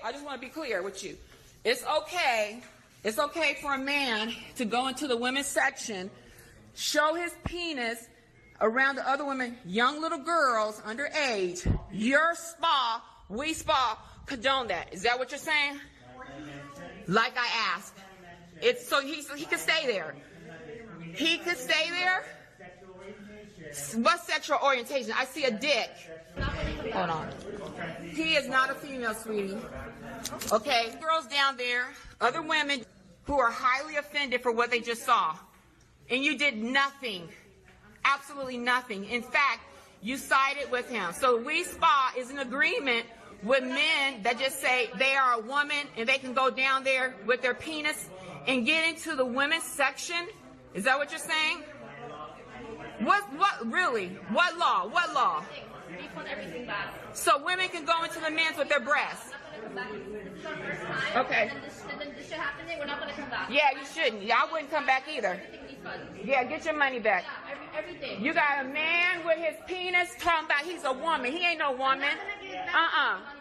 I just want to be clear with you. It's okay for a man to go into the women's section, show his penis around the other women, young little girls underage. Your spa, We Spa, condone that. Is that what you're saying? Like I asked. It's so he can stay there. He can stay there. What sexual orientation? I see a dick. Hold on. He is not a female, sweetie. Okay? Girls down there, other women who are highly offended for what they just saw. And you did nothing. Absolutely nothing. In fact, you sided with him. So We Spa is in agreement with men that just say they are a woman and they can go down there with their penis and get into the women's section. Is that what you're saying? What really? What law? What law? Refund everything back. So women can go into the men's with their breasts. Okay. And then this shit happening, we're not gonna come back. Yeah, you shouldn't. Yeah, I wouldn't come back either. Yeah, get your money back. Yeah, everything. You got a man with his penis talking about he's a woman. He ain't no woman.